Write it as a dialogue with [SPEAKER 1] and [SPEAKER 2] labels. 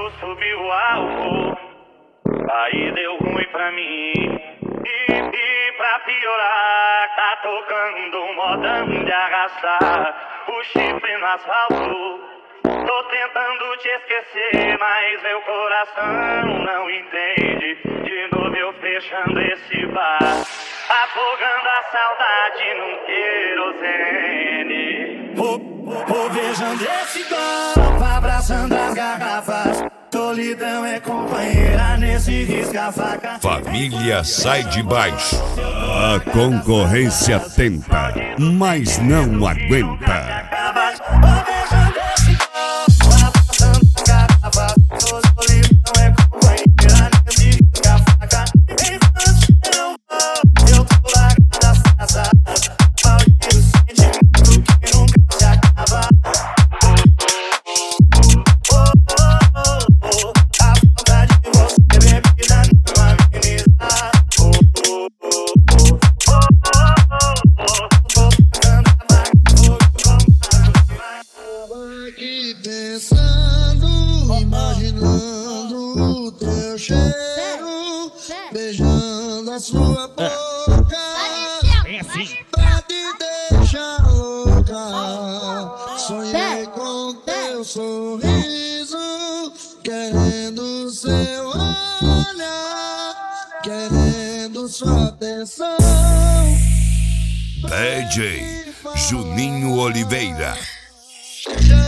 [SPEAKER 1] subiu o álcool, aí deu ruim pra mim. E pra piorar, tá tocando um modão de arrastar o chifre no asfalto. Tô tentando te esquecer, mas meu coração não entende. De novo eu fechando esse bar, afogando a saudade num querosene. Vou beijando esse copo, abraçando as garrafas. Solidão é companheira nesse risca-faca.
[SPEAKER 2] Família sai de baixo. A concorrência tenta, mas não aguenta.
[SPEAKER 1] Vou beijando esse copo, abraçando as garrafas. Solidão é companheira nesse risca-faca. Enquanto eu não vou, eu tô largando as taças. Maldito sentimento que nunca se acaba.
[SPEAKER 3] Imaginando o teu cheiro, beijando a sua boca, pra te deixar louca. Sonhei com teu sorriso, querendo seu olhar, querendo sua atenção.
[SPEAKER 2] DJ Juninho Oliveira.